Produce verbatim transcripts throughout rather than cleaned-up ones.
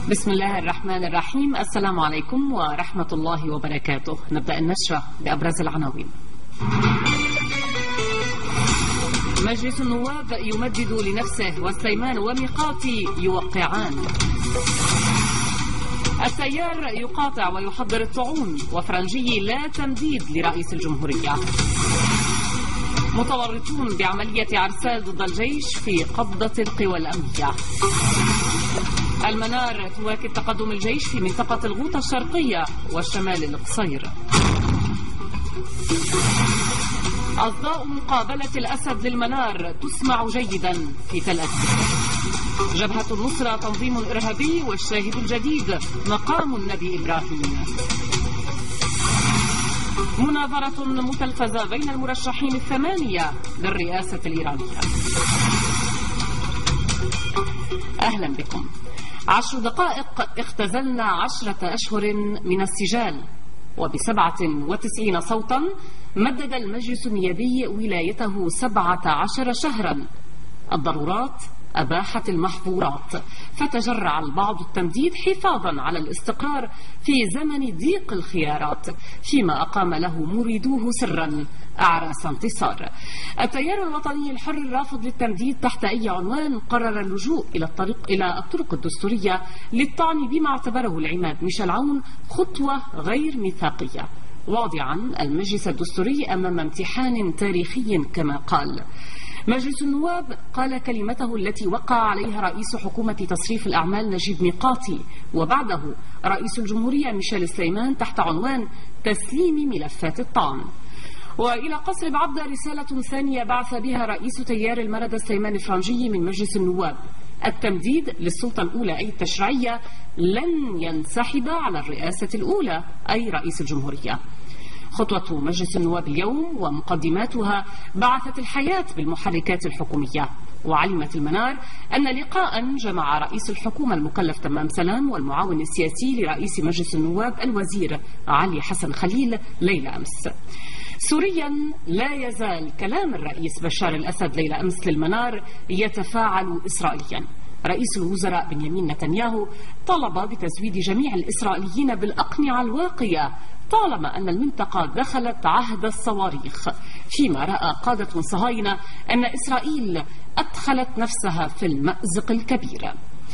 بسم الله الرحمن الرحيم. السلام عليكم ورحمة الله وبركاته. نبدأ النشرة بأبرز العناوين. مجلس النواب يمدد لنفسه والسيمان وميقاتي يوقعان. التيار يقاطع ويحضر الطعون وفرنجي لا تمديد لرئيس الجمهورية. متورطون بعملية عرسال ضد الجيش في قبضة القوى الأمنية. المنار تواكب تقدم الجيش في منطقة الغوطة الشرقية والشمال القصير. أصداء مقابلة الأسد للمنار تسمع جيدا في تل أبيب. جبهة النصرة تنظيم إرهابي والشاهد الجديد مقام النبي إبراهيم. مناظرة متلفزة بين المرشحين الثمانية للرئاسة الإيرانية. أهلا بكم. عشر دقائق اختزلنا عشرة أشهر من السجال، وبسبعة وتسعين صوتا مدد المجلس النيابي ولايته سبعة عشر شهرا. الضرورات أباحت المحظورات، فتجرع البعض التمديد حفاظا على الاستقرار في زمن ضيق الخيارات، فيما أقام له مريدوه سرا أعراس انتصار. التيار الوطني الحر الرافض للتمديد تحت أي عنوان قرر اللجوء إلى الطريق إلى الطرق الدستورية للطعن بما اعتبره العماد ميشيل عون خطوة غير ميثاقية، واضعا المجلس الدستوري أمام امتحان تاريخي كما قال. مجلس النواب قال كلمته التي وقع عليها رئيس حكومة تصريف الأعمال نجيب ميقاتي، وبعده رئيس الجمهورية ميشيل سليمان تحت عنوان تسليم ملفات الطعن. وإلى قصر بعبدة رسالة ثانية بعث بها رئيس تيار المرد السيمان الفرنجي من مجلس النواب: التمديد للسلطة الأولى أي التشريعية لن ينسحب على الرئاسة الأولى أي رئيس الجمهورية. خطوة مجلس النواب اليوم ومقدماتها بعثت الحياة بالمحركات الحكومية. وعلمت المنار أن لقاء جمع رئيس الحكومة المكلف تمام سلام والمعاون السياسي لرئيس مجلس النواب الوزير علي حسن خليل ليلة أمس. سوريا لا يزال كلام الرئيس بشار الأسد ليلة أمس للمنار يتفاعل إسرائيليا. رئيس الوزراء بنيامين نتنياهو طلب بتزويد جميع الإسرائيليين بالأقنعة الواقية طالما أن المنطقة دخلت عهد الصواريخ، فيما رأى قادة صهاينة أن إسرائيل أدخلت نفسها في المأزق الكبير.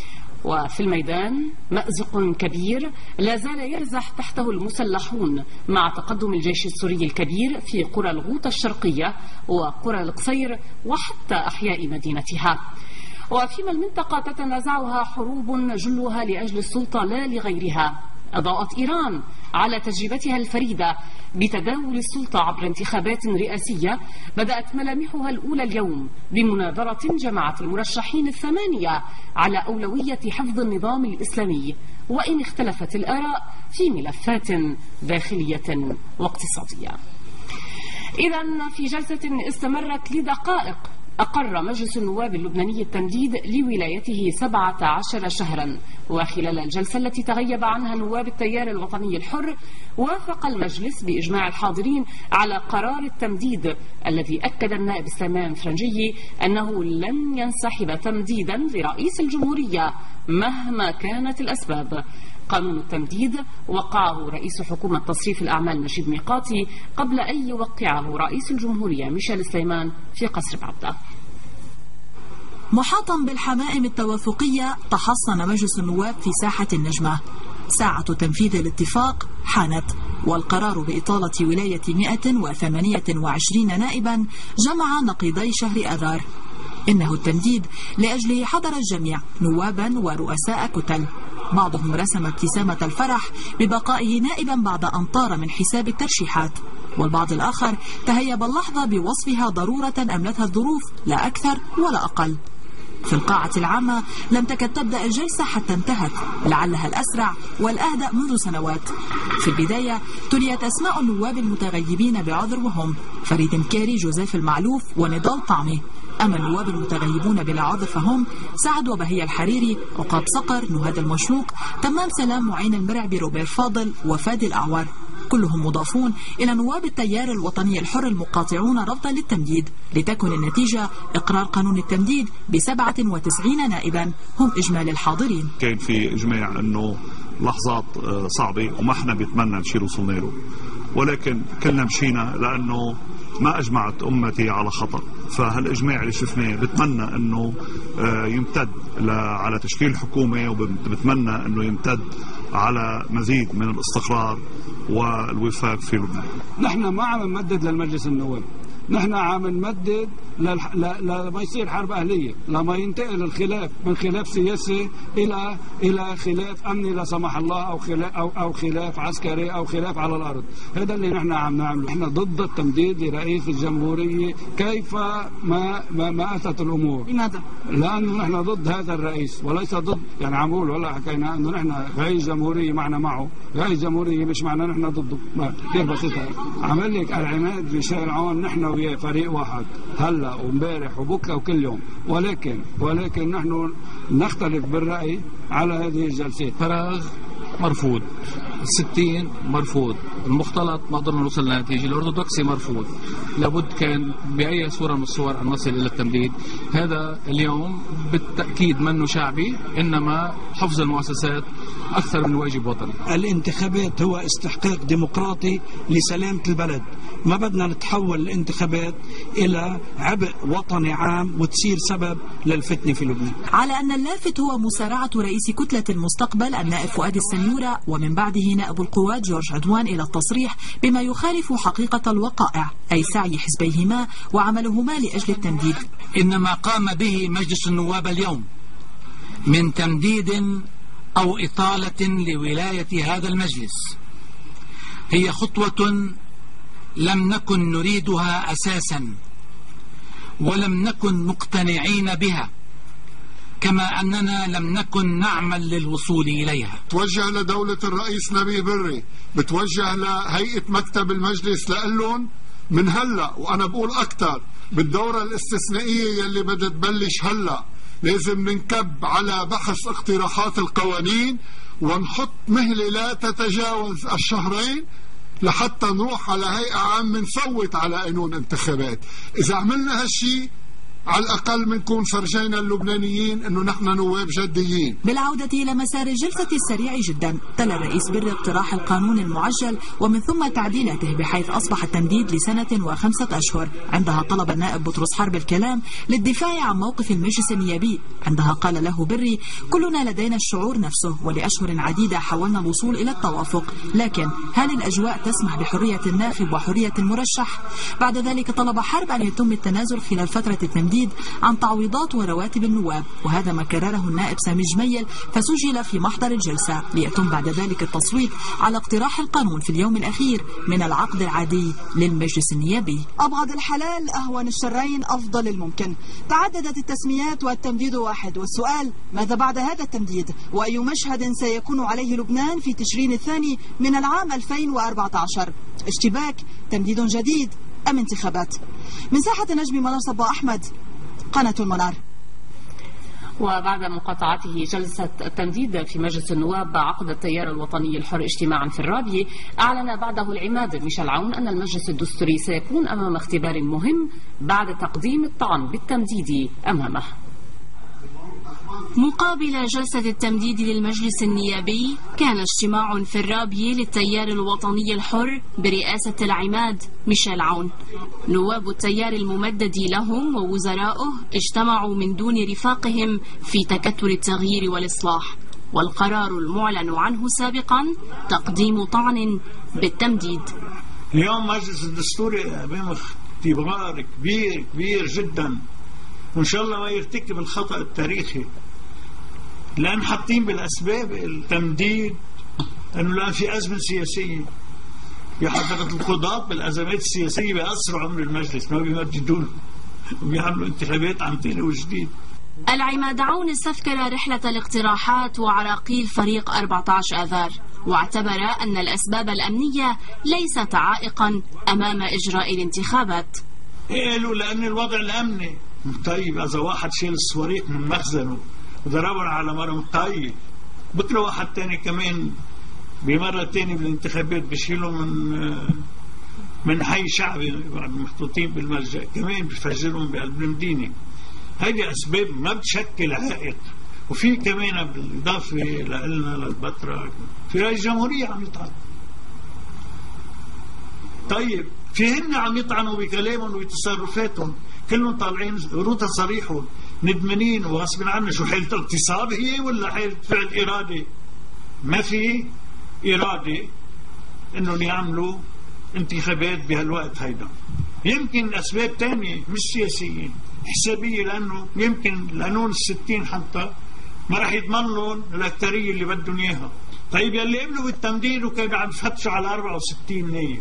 وفي الميدان مأزق كبير لا زال يرزح تحته المسلحون مع تقدم الجيش السوري الكبير في قرى الغوطة الشرقية وقرى القصير وحتى أحياء مدينتها. وفيما المنطقة تتنازعها حروب جلها لأجل السلطة لا لغيرها، أضاءت إيران على تجربتها الفريدة بتداول السلطة عبر انتخابات رئاسية بدأت ملامحها الأولى اليوم بمناظرة جمعت المرشحين الثمانية على أولوية حفظ النظام الإسلامي، وإن اختلفت الآراء في ملفات داخلية واقتصادية. إذن في جلسة استمرت لدقائق أقر مجلس النواب اللبناني التمديد لولايته سبعة عشر شهرا، وخلال الجلسة التي تغيب عنها نواب التيار الوطني الحر وافق المجلس بإجماع الحاضرين على قرار التمديد الذي أكد النائب سليمان فرنجي أنه لن ينسحب تمديدا لرئيس الجمهورية مهما كانت الأسباب. قانون التمديد وقعه رئيس حكومة تصريف الأعمال نجيب ميقاتي قبل أن يوقعه رئيس الجمهورية ميشيل سليمان في قصر بعبدة. محاطا بالحمائم التوافقية تحصن مجلس النواب في ساحة النجمة. ساعة تنفيذ الاتفاق حانت، والقرار بإطالة ولاية مئة وثمانية وعشرين نائبا جمع نقيضي شهر أذار. إنه التمديد لأجله حضر الجميع نوابا ورؤساء كتل، بعضهم رسم ابتسامة الفرح ببقائه نائبا بعد أن طار من حساب الترشيحات، والبعض الآخر تهيب اللحظة بوصفها ضرورة أملتها الظروف لا أكثر ولا أقل. في القاعة العامة لم تكد تبدأ الجلسة حتى انتهت، لعلها الأسرع والأهدأ منذ سنوات. في البداية تليت أسماء النواب المتغيبين بعذر، وهم فريد مكاري، جوزيف المعلوف ونضال طعمي. أما النواب المتغيبون بلا عذر فهم سعد وبهية الحريري، عقاب صقر، نهاد المشروق، تمام سلام، معين المرعبي، روبير فاضل، وفادي الأعور. كلهم مضافون إلى نواب التيار الوطني الحر المقاطعون رفضا للتمديد، لتكن النتيجة إقرار قانون التمديد بسبعة وتسعين نائبا هم إجمالي الحاضرين. كان في إجماع أنه لحظات صعبة وما احنا بيتمنى نشيل وصلنا له، ولكن كلنا مشينا لأنه ما أجمعت أمتي على خطأ. فهالإجماع اللي شفناه بتمنى أنه يمتد على تشكيل حكومة، وبتمنى أنه يمتد على مزيد من الاستقرار والوفاق في لبنان. نحن ما عم نمدد للمجلس النواب، نحن عم نمدد لما يصير حرب أهلية، لما ينتقل الخلاف من خلاف سياسي إلى إلى خلاف أمني لا سمح الله، أو خلاف أو أو خلاف عسكري، أو خلاف على الأرض. هذا اللي نحن عم نعمله. نحن ضد التمديد لرئيس الجمهورية كيف ما ما, ما أتت الأمور. لماذا؟ لأنه نحن ضد هذا الرئيس، وليس ضد يعني عم بقول ولا حكينا إنه نحن رئيس جمهورية معنا معه، رئيس جمهورية مش معنا نحن ضده. كيف بسيطة؟ عمل لك العماد ميشيل عون نحن وياه فريق واحد هلا وامبارح وبكره وكل يوم، ولكن ولكن نحن نختلف بالرأي على هذه الجلسات. فراغ مرفوض، الستين مرفوض، المختلط ما قدرنا نوصل لنتيجة، الأرثوذكسي مرفوض، لابد كان بأي صورة من الصور أن نصل إلى التمديد. هذا اليوم بالتأكيد منه شعبي، إنما حفظ المؤسسات أكثر من واجب وطني. الانتخابات هو استحقاق ديمقراطي لسلامة البلد، ما بدنا نتحول الانتخابات إلى عبء وطني عام وتصير سبب للفتنة في لبنان. على أن اللافت هو مسارعة رئيس كتلة المستقبل النائب فؤاد السنيورة ومن بعده نائب القوات جورج عدوان إلى التصريح بما يخالف حقيقة الوقائع، أي سعي حزبيهما وعملهما لأجل التمديد. إنما قام به مجلس النواب اليوم من تمديد أو إطالة لولاية هذا المجلس هي خطوة لم نكن نريدها أساسا، ولم نكن مقتنعين بها، كما أننا لم نكن نعمل للوصول إليها. بتوجه لدولة الرئيس نبيه بري، بتوجه لهيئة مكتب المجلس، لقلهم من هلأ وأنا بقول أكتر بالدورة الاستثنائية يلي بدها تبلش هلأ لازم ننكب على بحث اقتراحات القوانين ونحط مهلة لا تتجاوز الشهرين لحتى نروح على هيئة عامة نصوت على قانون انتخابات. إذا عملنا هالشي على الأقل منكون فرجينا اللبنانيين أنه نحن نواب جديين. بالعودة إلى مسار الجلسة السريع جدا، تلا الرئيس بري اقتراح القانون المعجل ومن ثم تعديلاته بحيث أصبح التمديد لسنة وخمسة أشهر. عندها طلب النائب بطرس حرب الكلام للدفاع عن موقف المجلس النيابي، عندها قال له بري: كلنا لدينا الشعور نفسه، ولأشهر عديدة حاولنا الوصول إلى التوافق، لكن هل الأجواء تسمح بحرية الناخب وحرية المرشح؟ بعد ذلك طلب حرب أن يتم التنازل خلال فترة التمديد عن تعويضات ورواتب النواب، وهذا ما كرره النائب سامي جميل، فسجل في محضر الجلسة ليتم بعد ذلك التصويت على اقتراح القانون في اليوم الأخير من العقد العادي للمجلس النيابي. أبعد الحلال أهون الشرين أفضل الممكن. تعددت التسميات والتمديد واحد، والسؤال: ماذا بعد هذا التمديد؟ وأي مشهد سيكون عليه لبنان في تشرين الثاني من العام ألفين وأربعة عشر؟ اشتباك، تمديد جديد، أم انتخابات؟ من ساحة النجم منار صبا أحمد، قناة المنار. وبعد مقاطعته جلسة التمديد في مجلس النواب عقد التيار الوطني الحر اجتماعا في الرابية، أعلن بعده العماد ميشيل عون أن المجلس الدستوري سيكون أمام اختبار مهم بعد تقديم الطعن بالتمديد أمامه. مقابل جلسة التمديد للمجلس النيابي، كان اجتماع في الرابية للتيار الوطني الحر برئاسة العماد ميشيل عون. نواب التيار الممدد لهم ووزراؤه اجتمعوا من دون رفاقهم في تكتل التغيير والإصلاح، والقرار المعلن عنه سابقا تقديم طعن بالتمديد. اليوم مجلس الدستوري أمام اختبار كبير كبير جدا، وإن شاء الله ما يرتكب الخطأ التاريخي، لأن حاطين بالأسباب التمديد أنه الآن في أزمة سياسية. يا حضرة القضاة بالأزمات السياسية بيأثروا عمر المجلس، ما بيمددون وبيعملوا انتخابات عن طين وجديد. العماد عون استذكر رحلة الاقتراحات وعراقيل فريق أربعة عشر آذار، واعتبر أن الأسباب الأمنية ليست عائقا أمام إجراء الانتخابات. قالوا لأن الوضع الأمني. طيب إذا واحد شيل الصواريخ من مخزنه وضربها على مرم، طيب بكره واحد تاني كمان بمرة تانية بالانتخابات بيشيلوا من من حي شعبي بعد محطوطين بالملجأ، كمان بيفجرون بقلب المدينة. هذه أسباب ما بتشكل عائق. وفي كمان بالإضافة لنا للبتراء في رئيس جمهورية عم يطعن. طيب في هن عم يطعنوا بكلامهم وبتصرفاتهم، كلهم طالعين روتا صريحهم ندمانين وغصب عنا. شو حالة اغتصاب هي ولا حالة فعل إرادة؟ ما في إرادة إنهم يعملوا انتخابات بهالوقت هيدا. يمكن أسباب تانية مش سياسية، حسابية، لأنه يمكن القانون الستين حتى ما راح يضمن لهم الأكترية اللي بدهم إياها. طيب يلي قبلوا بالتمديد وكانوا عم يفتشوا على أربعة وستين نايب،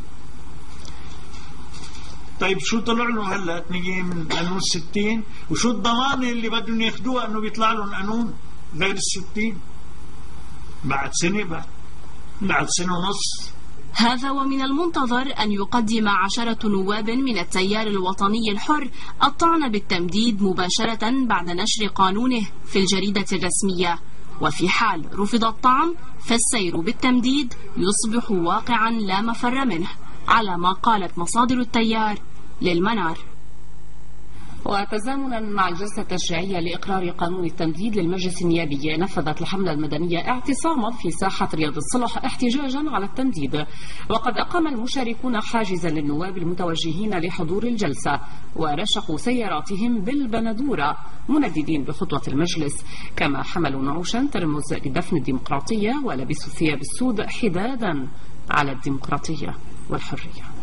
طيب شو طلع لهم هلا اثنين من قانون الستين؟ وشو الضمانة اللي بدهم ياخذوها انه بيطلع لهم قانون غير الستين بعد سنة بعد بعد سنة ونص؟ هذا ومن المنتظر أن يقدم عشرة نواب من التيار الوطني الحر الطعن بالتمديد مباشرة بعد نشر قانونه في الجريدة الرسمية، وفي حال رفض الطعن فالسير بالتمديد يصبح واقعا لا مفر منه، على ما قالت مصادر التيار للمنار. وتزامنا مع الجلسة التشريعية لإقرار قانون التمديد للمجلس النيابي، نفذت الحملة المدنية اعتصاما في ساحة رياض الصلح احتجاجا على التمديد. وقد أقام المشاركون حاجزا للنواب المتوجهين لحضور الجلسة، ورشقوا سياراتهم بالبندورة منددين بخطوة المجلس، كما حملوا نعوشا ترمز لدفن الديمقراطية ولبسوا الثياب السود حدادا على الديمقراطية والحرية.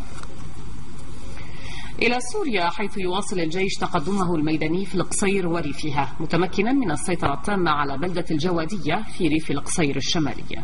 إلى سوريا، حيث يواصل الجيش تقدمه الميداني في القصير وريفها، متمكنا من السيطرة التامة على بلدة الجوادية في ريف القصير الشمالية.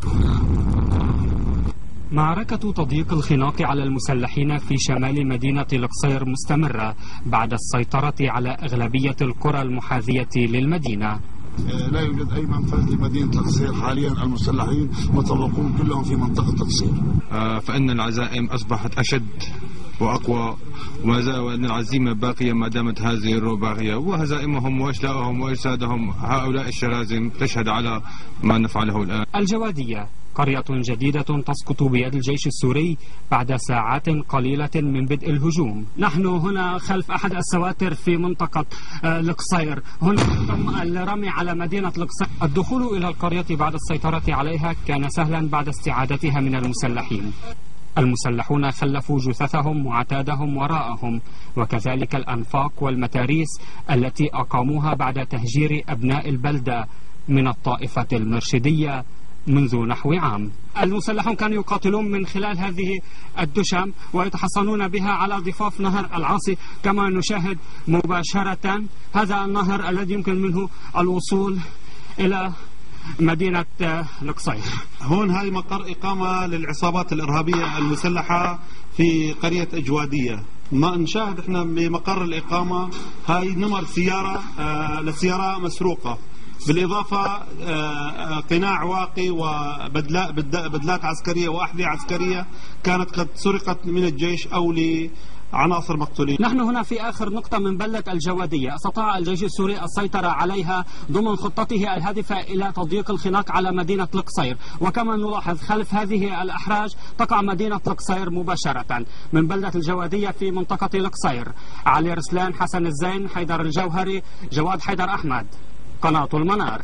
معركة تضييق الخناق على المسلحين في شمال مدينة القصير مستمرة بعد السيطرة على أغلبية القرى المحاذية للمدينة. لا يوجد أي منفذ لمدينة القصير حاليا، المسلحين مطلقون كلهم في منطقة القصير. فإن العزائم أصبحت أشد وأقوى، وما زال وأن العزيمة باقية ما دامت هذه الروح باقية، وهزائمهم وأشلاءهم وأجسادهم هؤلاء الشرازم تشهد على ما نفعله الآن. الجوادية قرية جديدة تسقط بيد الجيش السوري بعد ساعات قليلة من بدء الهجوم. نحن هنا خلف أحد السواتر في منطقة القصير، هنا تم الرمي على مدينة القصير. الدخول إلى القرية بعد السيطرة عليها كان سهلا بعد استعادتها من المسلحين. المسلحون خلفوا جثثهم وعتادهم وراءهم، وكذلك الأنفاق والمتاريس التي أقاموها بعد تهجير أبناء البلدة من الطائفة المرشدية منذ نحو عام. المسلحون كانوا يقاتلون من خلال هذه الدشم ويتحصنون بها على ضفاف نهر العاصي، كما نشاهد مباشرة هذا النهر الذي يمكن منه الوصول إلى مدينة القصير. هون هاي مقر إقامة للعصابات الإرهابية المسلحة في قرية أجوادية. ما نشاهد احنا بمقر الإقامة هاي نمر سيارة آه لسيارة مسروقة، بالإضافة آه قناع واقي وبدلات بدلات عسكرية وأحذية عسكرية كانت قد سرقت من الجيش أو عناصر مقتولين. نحن هنا في آخر نقطة من بلدة الجوادية، استطاع الجيش السوري السيطرة عليها ضمن خطته الهادفة إلى تضييق الخناق على مدينة القصير. وكما نلاحظ خلف هذه الأحراج تقع مدينة القصير مباشرة. من بلدة الجوادية في منطقة القصير، علي رسلان، حسن الزين، حيدر الجوهري، جواد حيدر أحمد، قناة المنار.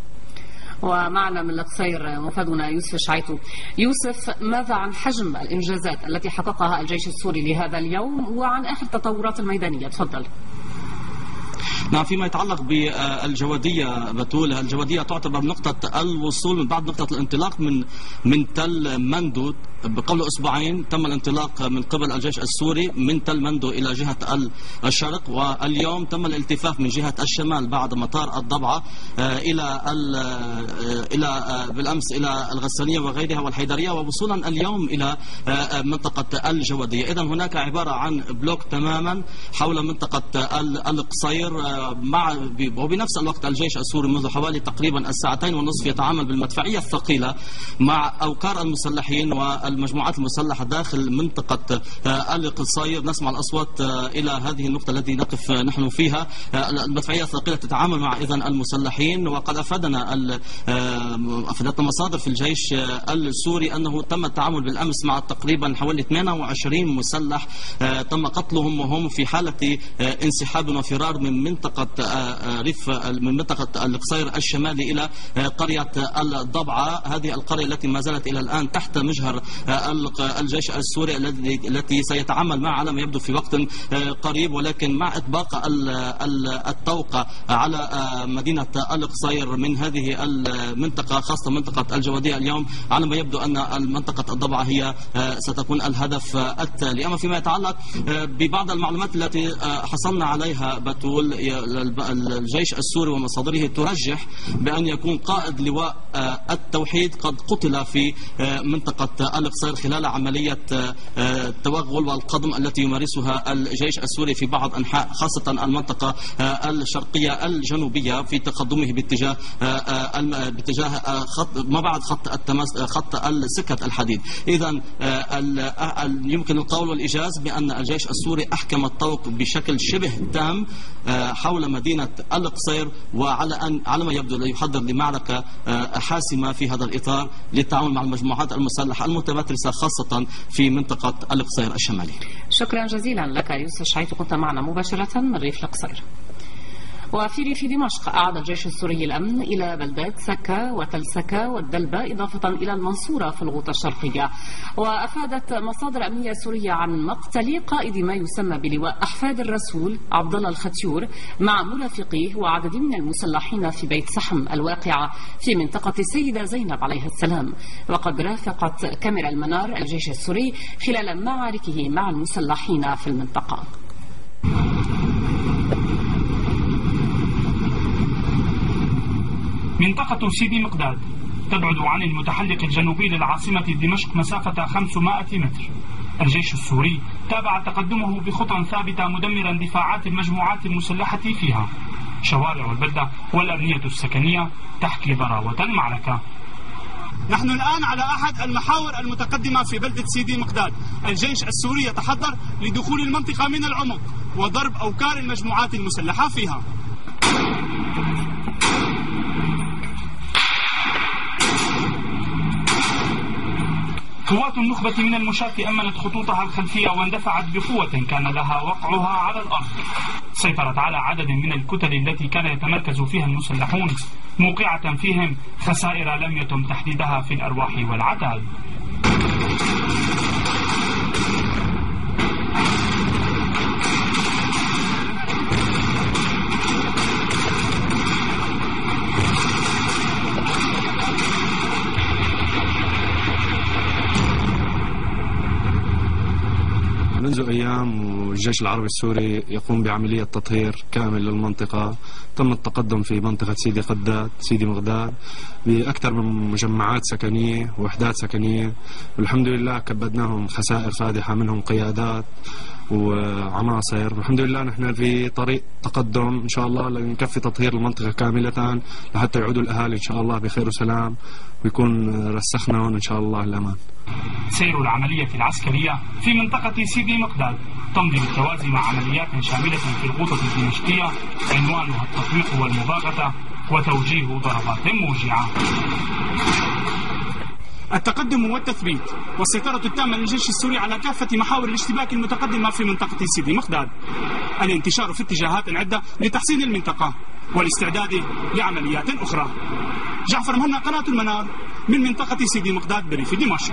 ومعنا من القصير مفادنا يوسف شعيتو. يوسف، ماذا عن حجم الإنجازات التي حققها الجيش السوري لهذا اليوم وعن آخر التطورات الميدانية؟ تفضل. نعم، فيما يتعلق بالجوادية بتول، الجوادية تعتبر نقطة الوصول من بعد نقطة الانطلاق من من تل مندو. قبل أسبوعين تم الانطلاق من قبل الجيش السوري من تل مندو إلى جهة الشرق، واليوم تم الالتفاف من جهة الشمال بعد مطار الضبعة إلى إلى بالأمس إلى الغسانية وغيرها والحيدرية، ووصولا اليوم إلى منطقة الجوادية. إذن هناك عبارة عن بلوك تماما حول منطقة القصير ومع وبنفس الوقت الجيش السوري منذ حوالي تقريبا الساعتين ونصف يتعامل بالمدفعية الثقيلة مع أوكار المسلحين والمجموعات المسلحة داخل منطقة القصير. نسمع الأصوات إلى هذه النقطة التي نقف نحن فيها. المدفعية الثقيلة تتعامل مع إذن المسلحين، وقد أفادنا أفادتنا مصادر في الجيش السوري أنه تم التعامل بالأمس مع تقريبا حوالي ثمانية وعشرين مسلح تم قتلهم وهم في حالة انسحاب وفرار من منطقة ريف من منطقة القصير الشمالي إلى قرية الضبعة. هذه القرية التي ما زالت إلى الآن تحت مجهر الجيش السوري التي سيتعامل مع على ما يبدو في وقت قريب، ولكن مع إطباق الطوق على مدينة القصير من هذه المنطقة خاصة منطقة الجوادية اليوم على ما يبدو أن المنطقة الضبعة هي ستكون الهدف التالي. أما فيما يتعلق ببعض المعلومات التي حصلنا عليها بتول، الجيش السوري ومصادره ترجح بأن يكون قائد لواء التوحيد قد قتل في منطقة القصير خلال عملية التوغل والقضم التي يمارسها الجيش السوري في بعض أنحاء خاصة المنطقة الشرقية الجنوبية في تقدمه باتجاه باتجاه خط ما بعد خط التماس خط السكة الحديد. إذا يمكن القول والإيجاز بأن الجيش السوري أحكم الطوق بشكل شبه تام حول مدينة القصير، وعلى أن على ما يبدو يحضر لمعركة حاسمة في هذا الإطار للتعامل مع المجموعات المسلحة المتمترسة خاصة في منطقة القصير الشمالي. شكرا جزيلا لك يوسف شعيب، كنت معنا مباشرة من ريف القصير. وفي ريف دمشق أعاد الجيش السوري الأمن إلى بلدات سكا وتل سكا والدلبة إضافة إلى المنصورة في الغوطة الشرقية. وأفادت مصادر أمنية سورية عن مقتل قائد ما يسمى بلواء أحفاد الرسول عبد الله الختيور مع مرافقيه وعدد من المسلحين في بيت سحم الواقعة في منطقة السيدة زينب عليها السلام. وقد رافقت كاميرا المنار الجيش السوري خلال معاركه مع المسلحين في المنطقة. منطقة سيدي مقداد تبعد عن المتحلق الجنوبي للعاصمة دمشق مسافة خمسمائة متر. الجيش السوري تابع تقدمه بخطى ثابتة مدمرا دفاعات المجموعات المسلحة فيها. شوارع البلدة والأبنية السكنية تحكي ضراوة المعركة. نحن الآن على أحد المحاور المتقدمة في بلدة سيدي مقداد. الجيش السوري يتحضر لدخول المنطقة من العمق وضرب أوكار المجموعات المسلحة فيها. قوات النخبة من المشاة أمنت خطوطها الخلفية واندفعت بقوة كان لها وقعها على الأرض. سيطرت على عدد من الكتل التي كان يتمركز فيها المسلحون، موقعة فيهم خسائر لم يتم تحديدها في الأرواح والعتاد. منذ أيام والجيش العربي السوري يقوم بعملية تطهير كامل للمنطقة. تم التقدم في منطقة سيدي قداد سيدي مقداد بأكثر من مجمعات سكنية ووحدات سكنية، والحمد لله كبدناهم خسائر فادحة منهم قيادات وعناصر. والحمد لله نحن في طريق تقدم إن شاء الله لنكفي تطهير المنطقة كاملة لحتى يعودوا الأهالي إن شاء الله بخير وسلام ويكون رسخنا هون إن شاء الله الأمان. سير العملية العسكرية في منطقة سيدي مقداد تمضي بالتوازي مع عمليات شاملة في الغوطة الدمشقية عنوانها التطبيق والمباغتة وتوجيه ضربات موجعة. التقدم والتثبيت والسيطرة التامة للجيش السوري على كافة محاور الاشتباك المتقدمة في منطقة سيدي مقداد. الانتشار في اتجاهات عدة لتحصين المنطقة والاستعداد لعمليات أخرى. جعفر مهنا، قناة المنار، من منطقة سيدي مقداد بريف دمشق.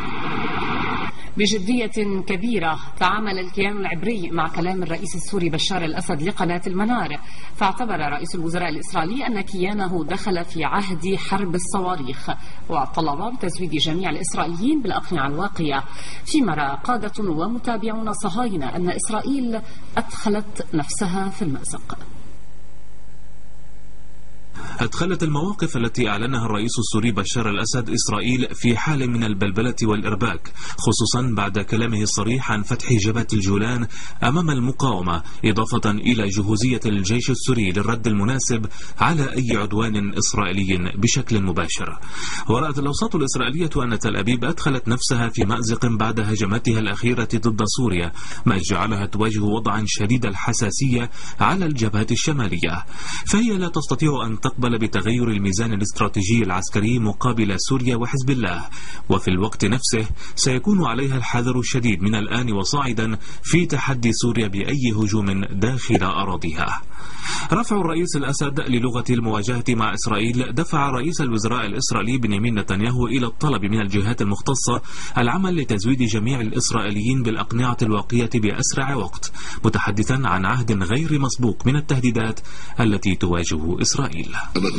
بجدية كبيرة تعامل الكيان العبري مع كلام الرئيس السوري بشار الأسد لقناة المنار، فاعتبر رئيس الوزراء الإسرائيلي أن كيانه دخل في عهد حرب الصواريخ، وطلب بتزويد جميع الإسرائيليين بالأقنعة الواقية، فيما رأى قادة ومتابعون صهاينة أن إسرائيل أدخلت نفسها في المأزق. أدخلت المواقف التي أعلنها الرئيس السوري بشار الأسد إسرائيل في حال من البلبلة والإرباك، خصوصا بعد كلامه الصريح عن فتح جبهة الجولان أمام المقاومة، إضافة إلى جهوزية الجيش السوري للرد المناسب على أي عدوان إسرائيلي بشكل مباشر. ورأت الأوساط الإسرائيلية أن تل أبيب أدخلت نفسها في مأزق بعد هجماتها الأخيرة ضد سوريا، ما جعلها تواجه وضعا شديد الحساسية على الجبهة الشمالية، فهي لا تستطيع أن تقبل بتغير الميزان الاستراتيجي العسكري مقابل سوريا وحزب الله، وفي الوقت نفسه سيكون عليها الحذر الشديد من الآن وصاعدا في تحدي سوريا بأي هجوم داخل أراضيها. رفع الرئيس الأسد للغة المواجهة مع إسرائيل دفع رئيس الوزراء الإسرائيلي بنيامين نتنياهو إلى الطلب من الجهات المختصة العمل لتزويد جميع الإسرائيليين بالأقنعة الواقية بأسرع وقت، متحدثا عن عهد غير مسبوق من التهديدات التي تواجه إسرائيل.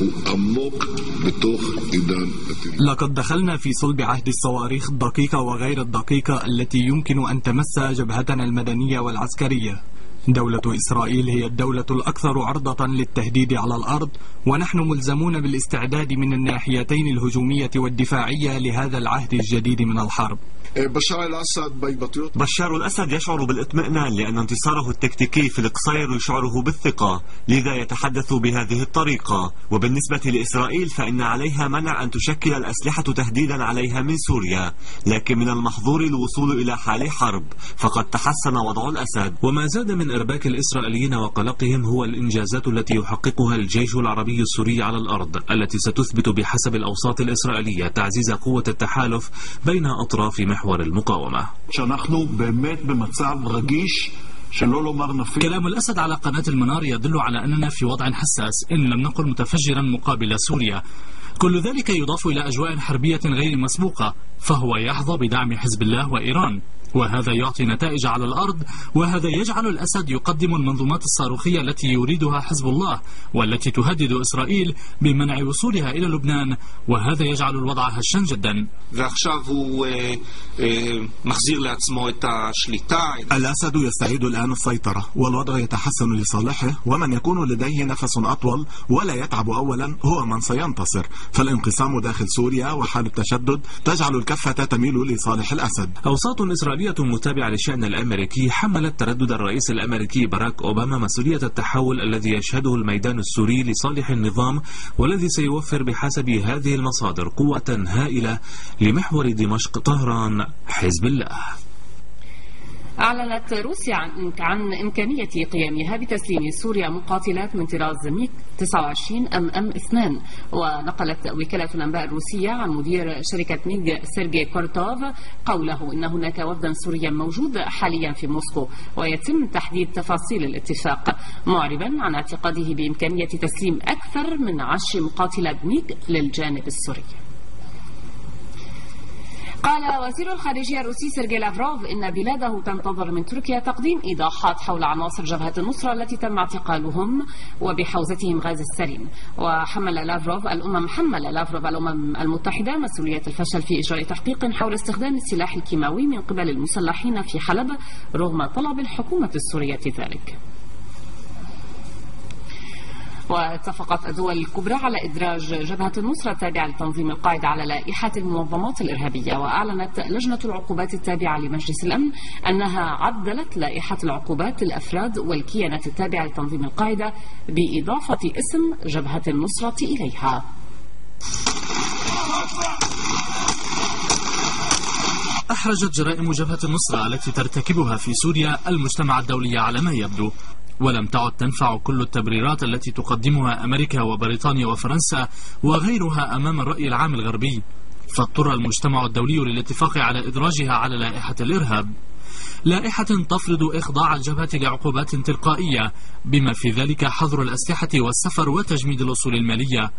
لقد دخلنا في صلب عهد الصواريخ الدقيقة وغير الدقيقة التي يمكن أن تمس جبهتنا المدنية والعسكرية. دولة إسرائيل هي الدولة الأكثر عرضة للتهديد على الأرض، ونحن ملزمون بالاستعداد من الناحيتين الهجومية والدفاعية لهذا العهد الجديد من الحرب. بشار الأسد بشار الأسد يشعر بالاطمئنان لأن انتصاره التكتيكي في القصير يشعره بالثقة، لذا يتحدث بهذه الطريقة. وبالنسبة لإسرائيل فإن عليها منع أن تشكل الأسلحة تهديدا عليها من سوريا، لكن من المحظور الوصول إلى حال حرب، فقد تحسن وضع الأسد. وما زاد من إرباك الإسرائيليين وقلقهم هو الإنجازات التي يحققها الجيش العربي السوري على الأرض، التي ستثبت بحسب الأوساط الإسرائيلية تعزيز قوة التحالف بين أطراف محور المقاومة. كلام الأسد على قناة المنار يدل على أننا في وضع حساس إن لم نقل متفجرا مقابل سوريا. كل ذلك يضاف إلى أجواء حربية غير مسبوقة، فهو يحظى بدعم حزب الله وإيران، وهذا يعطي نتائج على الأرض، وهذا يجعل الأسد يقدم المنظومات الصاروخية التي يريدها حزب الله والتي تهدد إسرائيل بمنع وصولها إلى لبنان، وهذا يجعل الوضع هشا جدا. الأسد يستعيد الآن السيطرة، والوضع يتحسن لصالحه، ومن يكون لديه نفس أطول ولا يتعب أولا هو من سينتصر. فالانقسام داخل سوريا وحال التشدد تجعل الكفة تميل لصالح الأسد. أوساط إسرائيلية متابعة للشأن الأمريكي حملت تردد الرئيس الأمريكي باراك أوباما مسؤولية التحول الذي يشهده الميدان السوري لصالح النظام، والذي سيوفر بحسب هذه المصادر قوة هائلة لمحور دمشق طهران حزب الله. أعلنت روسيا عن, عن إمكانية قيامها بتسليم سوريا مقاتلات من طراز ميك تسعة وعشرين أم أم اثنين. ونقلت وكالة الأنباء الروسية عن مدير شركة ميج سيرجي كورتوف قوله إن هناك وفدا سوريا موجود حاليا في موسكو، ويتم تحديد تفاصيل الاتفاق، معربا عن اعتقاده بإمكانية تسليم أكثر من عشر مقاتلات ميج للجانب السوري. قال وزير الخارجية الروسي سيرجي لافروف إن بلاده تنتظر من تركيا تقديم إيضاحات حول عناصر جبهة النصرة التي تم اعتقالهم وبحوزتهم غاز السرين. وحمل لافروف الأمم حمل لافروف الأمم المتحدة مسؤولية الفشل في إجراء تحقيق حول استخدام السلاح الكيماوي من قبل المسلحين في حلب رغم طلب الحكومة السورية ذلك. واتفقت الدول الكبرى على إدراج جبهة النصرة التابعة لتنظيم القاعدة على لائحة المنظمات الإرهابية. وأعلنت لجنة العقوبات التابعة لمجلس الأمن أنها عدلت لائحة العقوبات للأفراد والكيانات التابعة لتنظيم القاعدة بإضافة اسم جبهة النصرة إليها. أحرجت جرائم جبهة النصرة التي ترتكبها في سوريا المجتمع الدولي على ما يبدو، ولم تعد تنفع كل التبريرات التي تقدمها أمريكا وبريطانيا وفرنسا وغيرها أمام الرأي العام الغربي، فاضطر المجتمع الدولي للاتفاق على إدراجها على لائحة الإرهاب، لائحة تفرض إخضاع الجبهة لعقوبات تلقائية بما في ذلك حظر الأسلحة والسفر وتجميد الأصول المالية.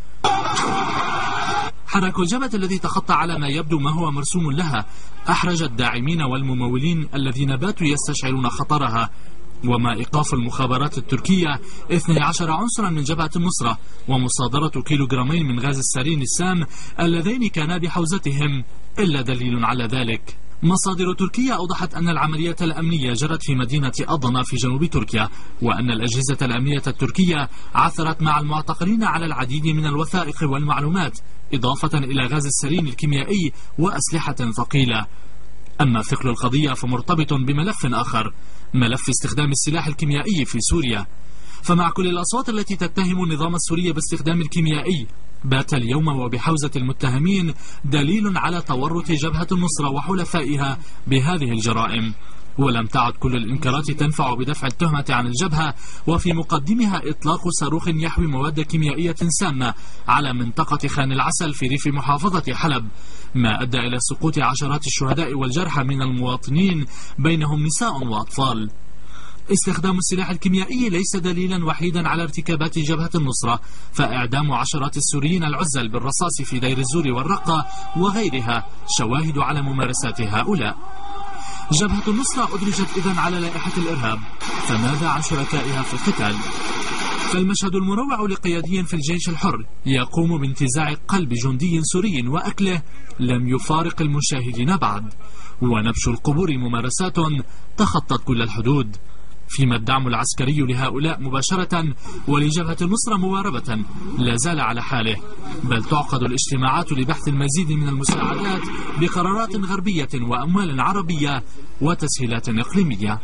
حراك الجبهة الذي تخطى على ما يبدو ما هو مرسوم لها أحرج الداعمين والممولين الذين باتوا يستشعرون خطرها، وما إيقاف المخابرات التركية اثني عشر عنصرا من جبهة النصرة ومصادرة كيلوغرامين من غاز السرين السام اللذين كانا بحوزتهم إلا دليل على ذلك. مصادر تركية أوضحت أن العملية الأمنية جرت في مدينة أضنا في جنوب تركيا، وأن الأجهزة الأمنية التركية عثرت مع المعتقلين على العديد من الوثائق والمعلومات، إضافة إلى غاز السرين الكيميائي وأسلحة ثقيلة. أما ثقل القضية فمرتبط بملف آخر، ملف استخدام السلاح الكيميائي في سوريا. فمع كل الأصوات التي تتهم النظام السوري باستخدام الكيميائي، بات اليوم وبحوزة المتهمين دليل على تورط جبهة النصرة وحلفائها بهذه الجرائم. ولم تعد كل الإنكارات تنفع بدفع التهمة عن الجبهة، وفي مقدمها إطلاق صاروخ يحوي مواد كيميائية سامة على منطقة خان العسل في ريف محافظة حلب، ما أدى إلى سقوط عشرات الشهداء والجرحى من المواطنين بينهم نساء وأطفال. استخدام السلاح الكيميائي ليس دليلا وحيدا على ارتكابات جبهة النصرة، فإعدام عشرات السوريين العزل بالرصاص في دير الزور والرقة وغيرها شواهد على ممارسات هؤلاء. جبهة النصرة أدرجت إذن على لائحة الإرهاب، فماذا عن شركائها في القتال؟ فالمشهد المروع لقيادي في الجيش الحر يقوم بانتزاع قلب جندي سوري وأكله لم يفارق المشاهدين بعد، ونبش القبور ممارسات تخطت كل الحدود. فيما الدعم العسكري لهؤلاء مباشرة ولجبهة النصرة مواربة لا زال على حاله، بل تعقد الاجتماعات لبحث المزيد من المساعدات بقرارات غربية وأموال عربية وتسهيلات إقليمية.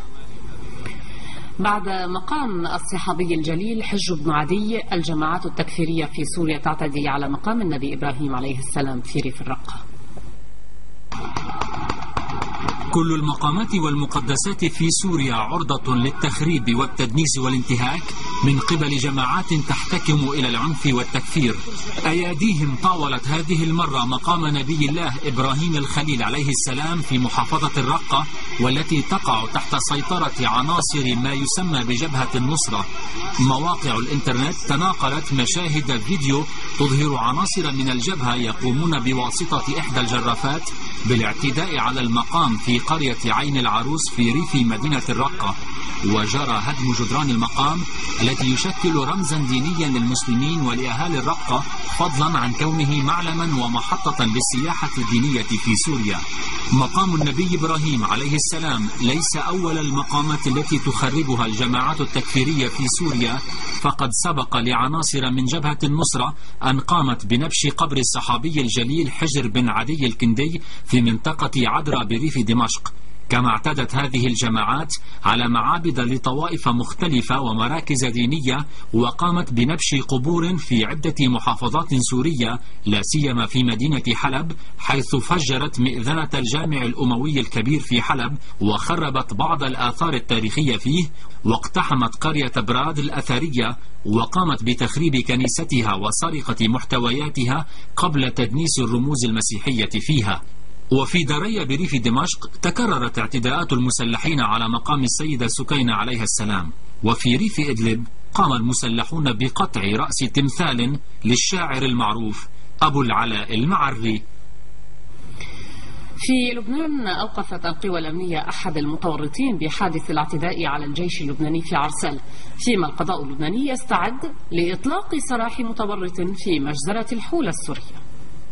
بعد مقام الصحابي الجليل حج بن عدي، الجماعات التكفيرية في سوريا تعتدي على مقام النبي إبراهيم عليه السلام في ريف الرقة. كل المقامات والمقدسات في سوريا عرضة للتخريب والتدنيس والانتهاك من قبل جماعات تحتكم إلى العنف والتكفير. أياديهم طاولت هذه المرة مقام نبي الله إبراهيم الخليل عليه السلام في محافظة الرقة، والتي تقع تحت سيطرة عناصر ما يسمى بجبهة النصرة. مواقع الإنترنت تناقلت مشاهد فيديو تظهر عناصر من الجبهة يقومون بواسطة إحدى الجرافات بالاعتداء على المقام في قرية عين العروس في ريف مدينة الرقة، وجرى هدم جدران المقام التي يشكل رمزا دينيا للمسلمين ولأهالي الرقة، فضلا عن كونه معلما ومحطة للسياحة الدينية في سوريا. مقام النبي إبراهيم عليه السلام ليس أول المقامات التي تخربها الجماعات التكفيرية في سوريا، فقد سبق لعناصر من جبهة النصرة أن قامت بنبش قبر الصحابي الجليل حجر بن عدي الكندي في منطقة عدرا بريف دمشق. كما اعتدت هذه الجماعات على معابد لطوائف مختلفة ومراكز دينية، وقامت بنبش قبور في عدة محافظات سورية، لا سيما في مدينة حلب، حيث فجرت مئذنة الجامع الأموي الكبير في حلب وخربت بعض الآثار التاريخية فيه، واقتحمت قرية براد الأثرية وقامت بتخريب كنيستها وسرقة محتوياتها قبل تدنيس الرموز المسيحية فيها. وفي دريا بريف دمشق تكررت اعتداءات المسلحين على مقام السيدة سكينة عليها السلام. وفي ريف إدلب قام المسلحون بقطع رأس تمثال للشاعر المعروف أبو العلاء المعري. في لبنان أوقفت القوى الأمنية أحد المتورطين بحادث الاعتداء على الجيش اللبناني في عرسال، فيما القضاء اللبناني يستعد لإطلاق سراح متورط في مجزرة الحولة السورية.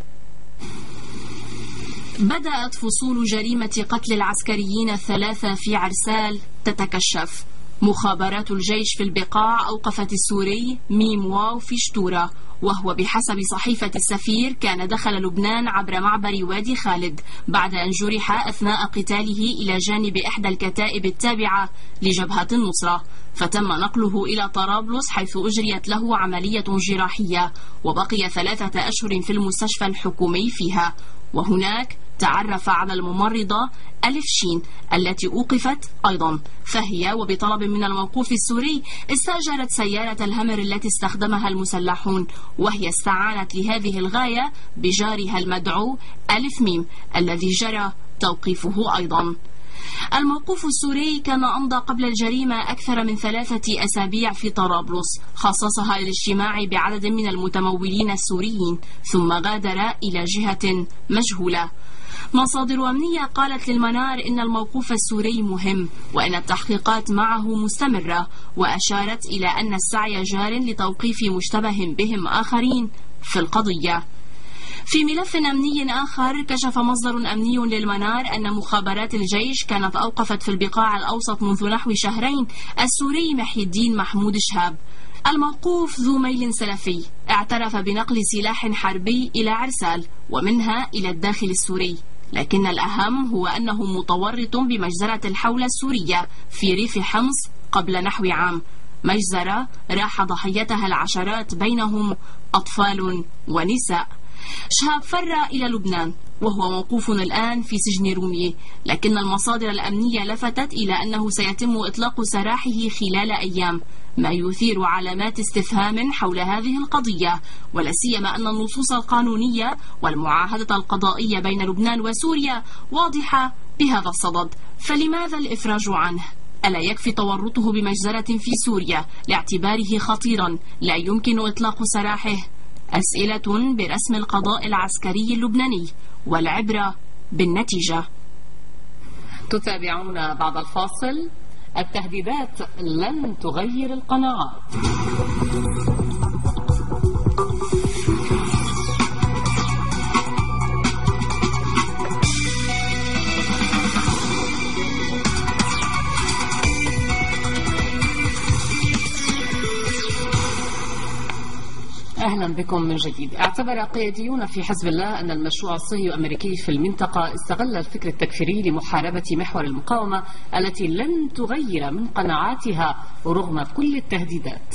بدأت فصول جريمة قتل العسكريين الثلاثة في عرسال تتكشف. مخابرات الجيش في البقاع أوقفت السوري ميم واو في شتورة، وهو بحسب صحيفة السفير كان دخل لبنان عبر معبر وادي خالد بعد أن جرح أثناء قتاله إلى جانب إحدى الكتائب التابعة لجبهة النصرة، فتم نقله إلى طرابلس حيث أجريت له عملية جراحية، وبقي ثلاثة أشهر في المستشفى الحكومي فيها. وهناك تعرف على الممرضة ألف شين التي أوقفت أيضا، فهي وبطلب من الموقوف السوري استأجرت سيارة الهمر التي استخدمها المسلحون، وهي استعانت لهذه الغاية بجارها المدعو ألف ميم الذي جرى توقيفه أيضا. الموقوف السوري كان أمضى قبل الجريمة أكثر من ثلاثة أسابيع في طرابلس، خصصها للاجتماع بعدد من المتمولين السوريين، ثم غادر إلى جهة مجهولة. مصادر أمنية قالت للمنار إن الموقوف السوري مهم وإن التحقيقات معه مستمرة، وأشارت إلى أن السعي جار لتوقيف مشتبه بهم آخرين في القضية. في ملف أمني آخر، كشف مصدر أمني للمنار أن مخابرات الجيش كانت أوقفت في البقاع الأوسط منذ نحو شهرين السوري محي الدين محمود شهاب. الموقوف ذو ميل سلفي اعترف بنقل سلاح حربي إلى عرسال ومنها إلى الداخل السوري، لكن الأهم هو أنه متورط بمجزرة الحولة السورية في ريف حمص قبل نحو عام، مجزرة راح ضحيتها العشرات بينهم أطفال ونساء. شهاب فر إلى لبنان وهو موقوف الآن في سجن رومية، لكن المصادر الأمنية لفتت إلى أنه سيتم إطلاق سراحه خلال أيام، ما يثير علامات استفهام حول هذه القضية، ولا سيما أن النصوص القانونية والمعاهدة القضائية بين لبنان وسوريا واضحة بهذا الصدد، فلماذا الإفراج عنه؟ ألا يكفي تورطه بمجزرة في سوريا لاعتباره خطيرا لا يمكن إطلاق سراحه؟ أسئلة برسم القضاء العسكري اللبناني، والعبرة بالنتيجة. تتابعون بعد الفاصل. التهديدات لن تغير القناعات. أهلا بكم من جديد. اعتبر قياديون في حزب الله أن المشروع الصهيوني الأمريكي في المنطقة استغل الفكر التكفيري لمحاربة محور المقاومة التي لن تغير من قناعاتها رغم كل التهديدات.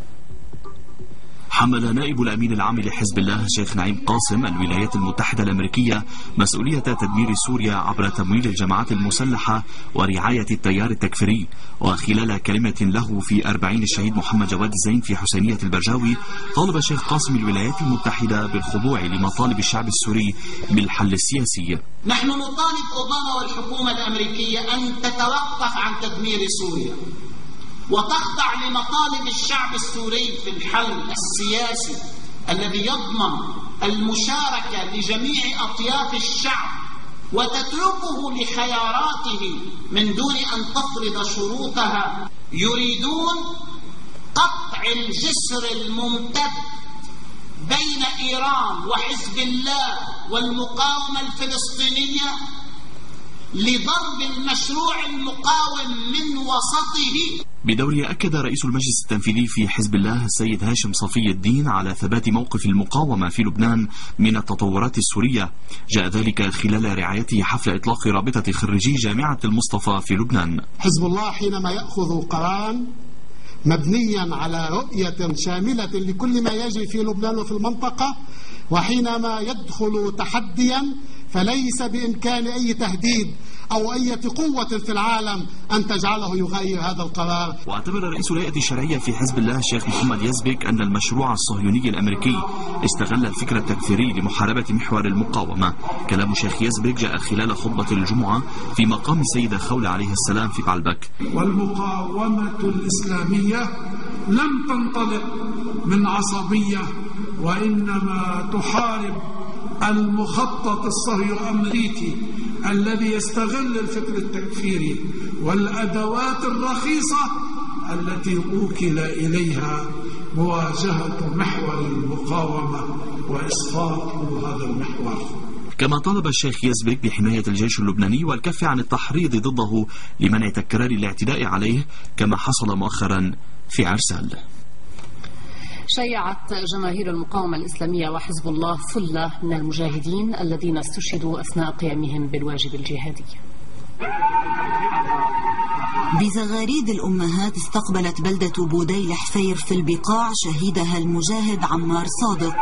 حمل نائب الأمين العام لحزب الله الشيخ نعيم قاسم الولايات المتحدة الأمريكية مسؤولية تدمير سوريا عبر تمويل الجماعات المسلحة ورعاية التيار التكفيري. وخلال كلمة له في أربعين الشهيد محمد جواد الزين في حسينية البرجاوي، طالب الشيخ قاسم الولايات المتحدة بالخضوع لمطالب الشعب السوري بالحل السياسي. نحن نطالب أوباما والحكومة الأمريكية أن تتوقف عن تدمير سوريا وتخضع لمطالب الشعب السوري في الحل السياسي الذي يضمن المشاركة لجميع أطياف الشعب، وتتركه لخياراته من دون أن تفرض شروطها. يريدون قطع الجسر الممتد بين إيران وحزب الله والمقاومة الفلسطينية لضرب المشروع المقاوم من وسطه. بدوره أكد رئيس المجلس التنفيذي في حزب الله السيد هاشم صفي الدين على ثبات موقف المقاومة في لبنان من التطورات السورية. جاء ذلك خلال رعايته حفل إطلاق رابطة خريجي جامعة المصطفى في لبنان. حزب الله حينما يأخذ قرارا مبنيا على رؤية شاملة لكل ما يجري في لبنان وفي المنطقة، وحينما يدخل تحديا فليس بإمكان أي تهديد أو أي قوة في العالم أن تجعله يغير هذا القرار. واعتبر رئيس الهيئة الشرعية في حزب الله الشيخ محمد يزبك أن المشروع الصهيوني الأمريكي استغل الفكر التكفيري لمحاربة محور المقاومة. كلام الشيخ يزبك جاء خلال خطبة الجمعة في مقام السيدة خولة عليه السلام في بعلبك. والمقاومة الإسلامية لم تنطلق من عصبية، وإنما تحارب المخطط الصهيوني الذي يستغل الفكر التكفيري والأدوات الرخيصة التي أوكل إليها مواجهة محور المقاومة وإسقاط هذا المحور. كما طالب الشيخ يزبك بحماية الجيش اللبناني والكف عن التحريض ضده لمنع تكرار الاعتداء عليه كما حصل مؤخرا في عرسال. شيعت جماهير المقاومة الإسلامية وحزب الله ثلة من المجاهدين الذين استشهدوا أثناء قيامهم بالواجب الجهادي. بزغاريد الأمهات استقبلت بلدة بوديل حفير في البقاع شهيدها المجاهد عمار صادق.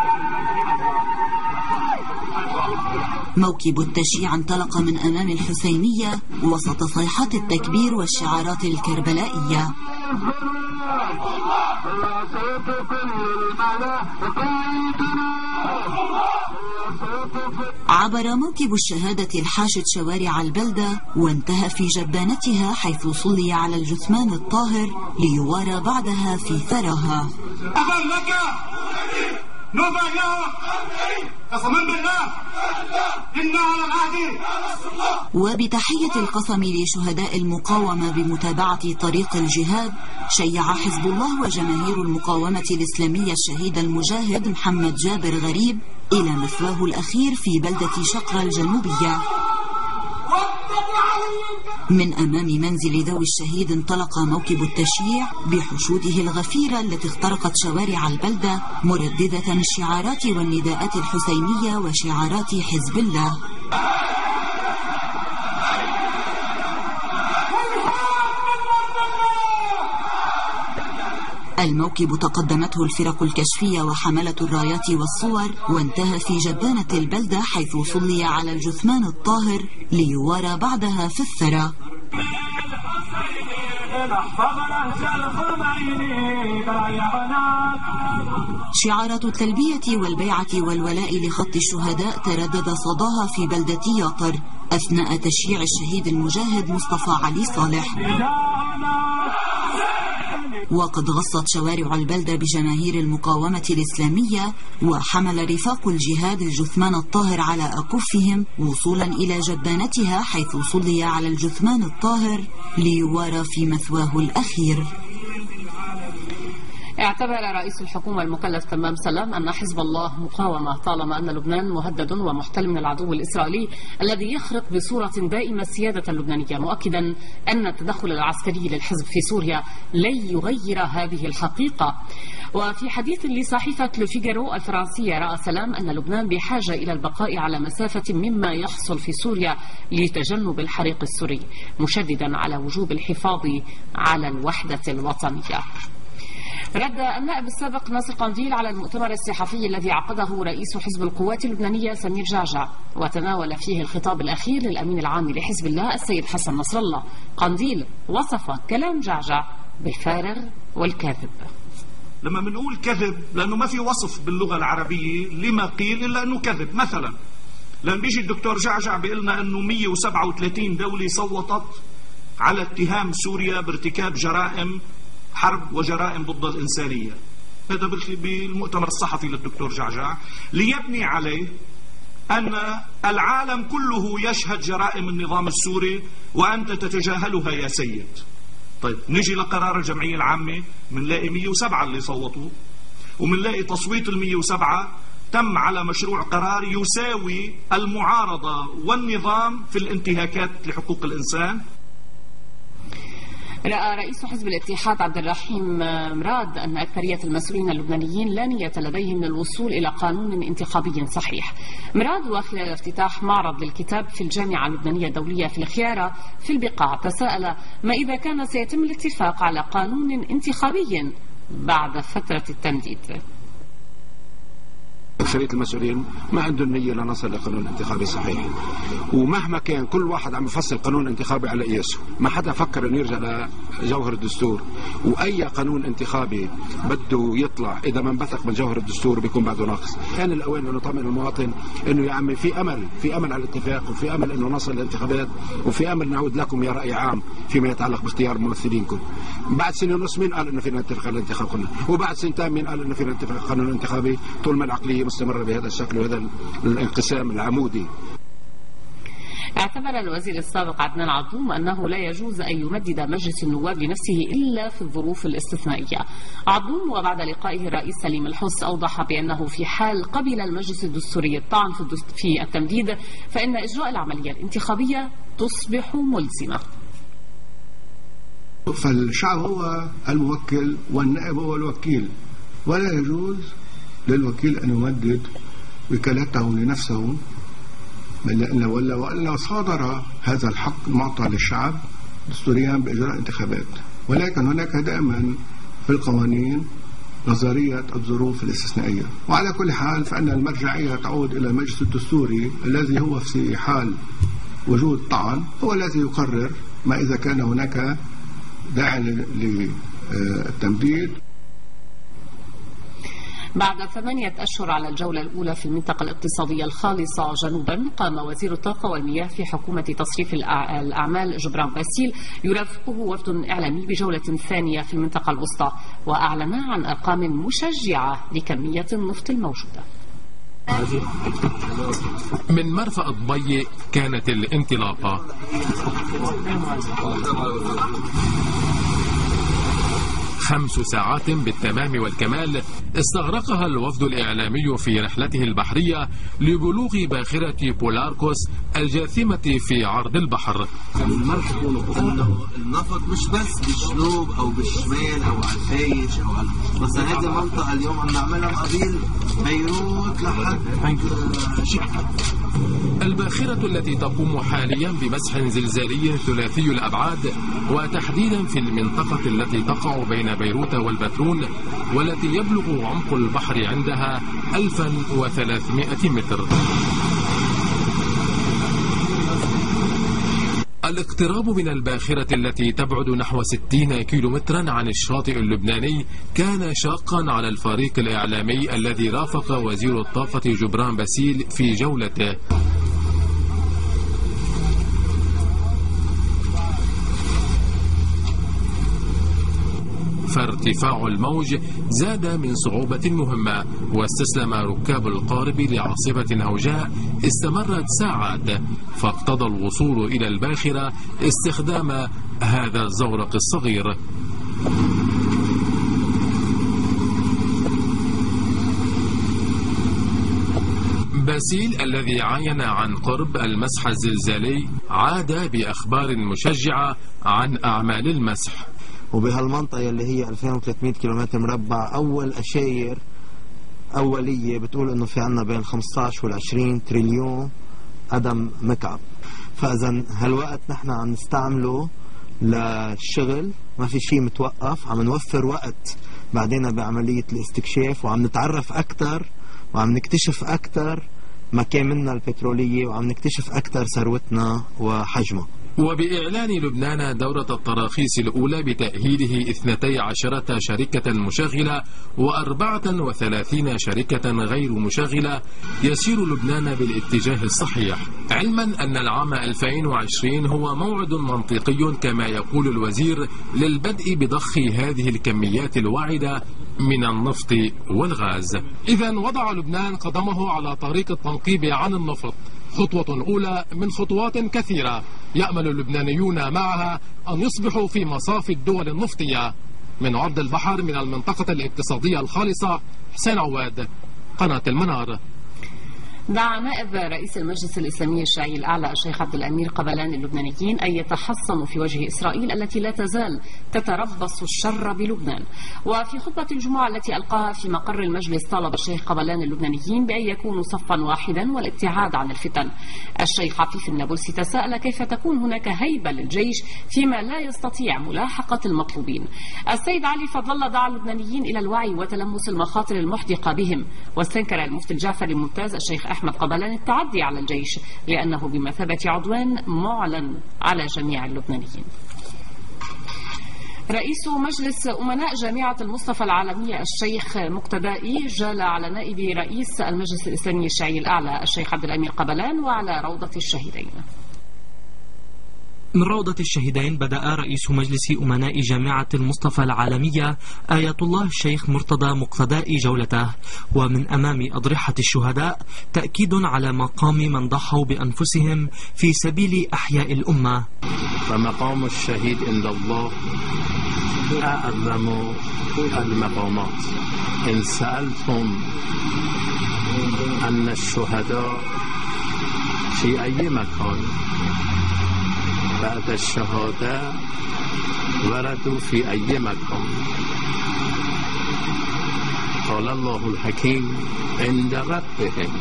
موكب التشييع انطلق من أمام الحسينية وسط صيحات التكبير والشعارات الكربلائية. عبر موكب الشهادة الحاشد شوارع البلدة وانتهى في جبانتها حيث صلي على الجثمان الطاهر ليوارى بعدها في ثراها. وبتحية القسم لشهداء المقاومة بمتابعة طريق الجهاد، شيع حزب الله وجماهير المقاومة الإسلامية الشهيد المجاهد محمد جابر غريب إلى مثواه الأخير في بلدة شقرة الجنوبية. من أمام منزل ذوي الشهيد انطلق موكب التشييع بحشوده الغفيرة التي اخترقت شوارع البلدة مرددة الشعارات والنداءات الحسينية وشعارات حزب الله. الموكب تقدمته الفرق الكشفية وحملة الرايات والصور، وانتهى في جبانة البلدة حيث صلي على الجثمان الطاهر ليوارى بعدها في الثرى. شعارات التلبية والبيعة والولاء لخط الشهداء تردد صداها في بلدة ياطر أثناء تشييع الشهيد المجاهد مصطفى علي صالح. وقد غصت شوارع البلدة بجماهير المقاومة الإسلامية، وحمل رفاق الجهاد الجثمان الطاهر على أكفهم وصولا إلى جبانتها حيث صلي على الجثمان الطاهر ليوارى في مثواه الأخير. اعتبر رئيس الحكومة المكلف تمام سلام أن حزب الله مقاومة طالما أن لبنان مهدد ومحتل من العدو الإسرائيلي الذي يخرق بصورة دائمة السيادة اللبنانية، مؤكدا أن التدخل العسكري للحزب في سوريا لن يغير هذه الحقيقة. وفي حديث لصحيفة لوفيغارو الفرنسية رأى سلام أن لبنان بحاجة إلى البقاء على مسافة مما يحصل في سوريا لتجنب الحريق السوري، مشددا على وجوب الحفاظ على الوحدة الوطنية. رد النائب السابق ناصر قنديل على المؤتمر الصحفي الذي عقده رئيس حزب القوات اللبنانية سمير جعجع، وتناول فيه الخطاب الأخير للأمين العام لحزب الله السيد حسن نصر الله. قنديل وصف كلام جعجع بالفارغ والكاذب. لما بنقول كذب لأنه ما في وصف باللغة العربية لما قيل إلا أنه كذب. مثلا لما بيجي الدكتور جعجع بيقول لنا أنه مئة وسبعة وثلاثين دولة صوتت على اتهام سوريا بارتكاب جرائم حرب وجرائم ضد الإنسانية، هذا بالمؤتمر الصحفي للدكتور جعجع، ليبني عليه أن العالم كله يشهد جرائم النظام السوري وأنت تتجاهلها يا سيد. طيب نجي لقرار الجمعية العامة منلاقي مئة وسبعة اللي صوتوا، ومنلاقي تصويت المئة وسبعة تم على مشروع قرار يساوي المعارضة والنظام في الانتهاكات لحقوق الإنسان. رأى رئيس حزب الاتحاد عبد الرحيم مراد أن أكثرية المسؤولين اللبنانيين لا نية لديهم من الوصول إلى قانون انتخابي صحيح. مراد وخلال افتتاح معرض للكتاب في الجامعة اللبنانية الدولية في الخيارة في البقاع تساءل ما إذا كان سيتم الاتفاق على قانون انتخابي بعد فترة التمديد. أكثرية المسؤولين ما عندهم نية لنصل لقانون انتخابي صحيح، ومهما كان كل واحد عم يفصل قانون انتخابي على قياسه، ما حدا فكر انه يرجع لجوهر الدستور، واي قانون انتخابي بده يطلع اذا ما انبثق من جوهر الدستور بيكون بعده ناقص. كان الاوان انه نطمئن المواطن انه يا عمي في امل، في امل على الاتفاق، وفي امل انه نصل للانتخابات، وفي امل نعود لكم يا راي عام فيما يتعلق باختيار ممثلينكم. بعد سنه ونص مين قال انه فينا نتفق على الانتخاب قلنا، وبعد سنتين مين قال انه فينا نتفق على القانون الانتخابي؟ طول ما العقليه مستمرة بهذا الشكل وهذا الانقسام العمودي. اعتبر الوزير السابق عدنان عضوم أنه لا يجوز أن يمدد مجلس النواب لنفسه إلا في الظروف الاستثنائية. عضوم وبعد لقائه الرئيس سليم الحس أوضح بأنه في حال قبل المجلس الدستوري الطعن في التمديد فإن إجراء العملية الانتخابية تصبح ملزمة. فالشعب هو الموكل والنائب هو الوكيل، ولا يجوز للوكيل أن يمدد وكالته لنفسه إلا ولا وإلا صادر هذا الحق المعطى للشعب دستوريا بإجراء انتخابات. ولكن هناك دائما في القوانين نظرية الظروف الاستثنائية، وعلى كل حال فإن المرجعية تعود إلى المجلس الدستوري الذي هو في حال وجود طعن هو الذي يقرر ما إذا كان هناك داعي للتمديد. بعد ثمانية أشهر على الجولة الأولى في المنطقة الاقتصادية الخالصة جنوبا، قام وزير الطاقة والمياه في حكومة تصريف الأعمال جبران باسيل يرافقه وفد إعلامي بجولة ثانية في المنطقة الوسطى، وأعلن عن أرقام مشجعة لكمية النفط الموجودة. من مرفأ ضبي كانت الانطلاقة. خمس ساعات بالتمام والكمال استغرقها الوفد الإعلامي في رحلته البحرية لبلوغ باخرة بولاركوس الجاثمة في عرض البحر. المركب انه النفط مش بس بالجنوب او بالشمال او على الفايش او على مثلا هذه المنطقه اليوم عم نعملها مقابل بيروت لحد شكل. الباخرة التي تقوم حاليا بمسح زلزالي ثلاثي الأبعاد وتحديدا في المنطقة التي تقع بين بيروت والبترون والتي يبلغ عمق البحر عندها ألف وثلاثمائة متر. الاقتراب من الباخرة التي تبعد نحو ستين كيلومترا عن الشاطئ اللبناني كان شاقا على الفريق الإعلامي الذي رافق وزير الطاقة جبران باسيل في جولته. فارتفاع الموج زاد من صعوبة مهمة واستسلم ركاب القارب لعاصفة هوجاء استمرت ساعات، فاقتضى الوصول إلى الباخرة استخدام هذا الزورق الصغير. باسيل الذي عاين عن قرب المسح الزلزالي عاد بأخبار مشجعة عن أعمال المسح. وبهالمنطقة اللي هي ألفين وثلاثمائة كيلومتر مربع أول أشاير أولية بتقول إنه في عنا بين خمسة عشر والعشرين تريليون قدم مكعب. فإذا هالوقت نحن عم نستعمله للشغل، ما في شيء متوقف، عم نوفر وقت بعدين بعملية الاستكشاف وعم نتعرف أكتر وعم نكتشف أكتر مكامننا البترولية وعم نكتشف أكتر ثروتنا وحجمها. وبإعلان لبنان دورة التراخيص الأولى بتأهيله اثنتي عشرة شركة مشغلة وأربعة وثلاثين شركة غير مشغلة يسير لبنان بالاتجاه الصحيح، علما أن العام ألفين وعشرين هو موعد منطقي كما يقول الوزير للبدء بضخ هذه الكميات الواعدة من النفط والغاز. إذا وضع لبنان قدمه على طريق التنقيب عن النفط، خطوة أولى من خطوات كثيرة يأمل اللبنانيون معها أن يصبحوا في مصاف الدول النفطية. من عرض البحر من المنطقة الاقتصادية الخالصة، حسين عواد، قناة المنار. دعا نائب رئيس المجلس الإسلامي الشيعي الأعلى الشيخ عبد الأمير قبلان اللبنانيين أن يتحصنوا في وجه إسرائيل التي لا تزال تتربص الشر بلبنان. وفي خطبة الجمعة التي ألقاها في مقر المجلس طالب الشيخ قبلان اللبنانيين بأن يكونوا صفا واحدا والابتعاد عن الفتن. الشيخ عفيف النابلسي تساءل كيف تكون هناك هيبة للجيش فيما لا يستطيع ملاحقة المطلوبين. السيد علي فضل الله دعا اللبنانيين إلى الوعي وتلمس المخاطر المحدقة بهم، واستنكر المفتي الجعفري الممتاز الشيخ أحمد قبلان التعدي على الجيش لأنه بمثابة عدوان معلن على جميع اللبنانيين. رئيس مجلس أمناء جامعة المصطفى العالمية الشيخ مقتدائي جال على نائب رئيس المجلس الإسلامي الشيعي الأعلى الشيخ عبد الأمير قبلان وعلى روضة الشهيدين. من روضة الشهيدين بدأ رئيس مجلس أمناء جامعة المصطفى العالمية آية الله الشيخ مرتضى مقتداء جولته، ومن أمام أضرحة الشهداء تأكيد على مقام من ضحوا بأنفسهم في سبيل أحياء الأمة. فمقام الشهيد عند الله أعظم المقامات. إن سألتم أن الشهداء في أي مكان بعد الشهادة وردوا في أي مكان، قال الله الحكيم عند ربهم